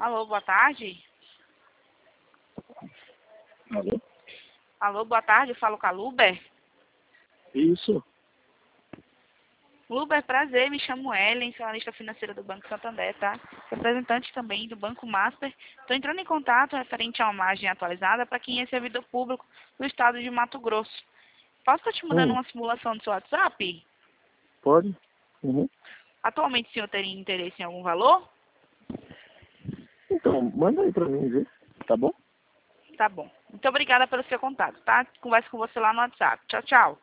Alô, boa tarde. Alô? Alô, boa tarde, eu falo com a Luber. Isso. Luber, prazer, me chamo Ellen, sou analista financeira do Banco Santander, tá? Representante também do Banco Master. Estou entrando em contato referente a uma margem atualizada para quem é servidor público do estado de Mato Grosso. Posso estar te mandando uma simulação do seu WhatsApp? Pode? Uhum. Atualmente o senhor teria interesse em algum valor? Então, manda aí pra mim ver, tá bom? Tá bom. Muito obrigada pelo seu contato, tá? Converso com você lá no WhatsApp. Tchau, tchau.